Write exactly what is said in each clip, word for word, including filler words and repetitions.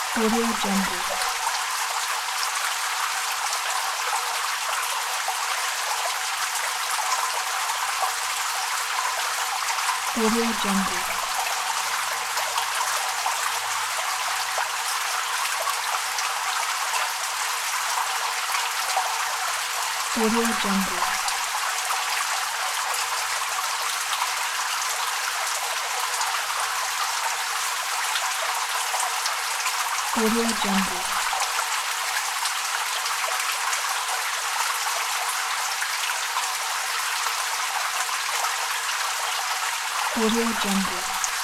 Audio Jungle. Audio Jungle. Audio Jungle. Audio Jungle. Audio Jungle.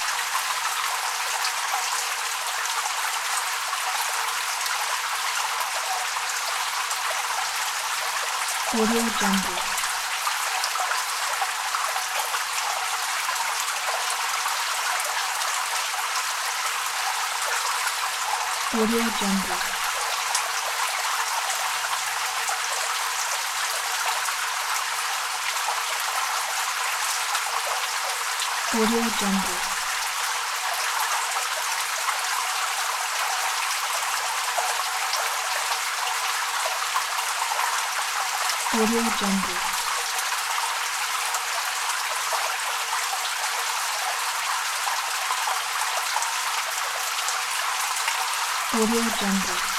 Audio Jungle. Audio Jungle. Audio Jungle. Audio Jungle. Audio Jungle.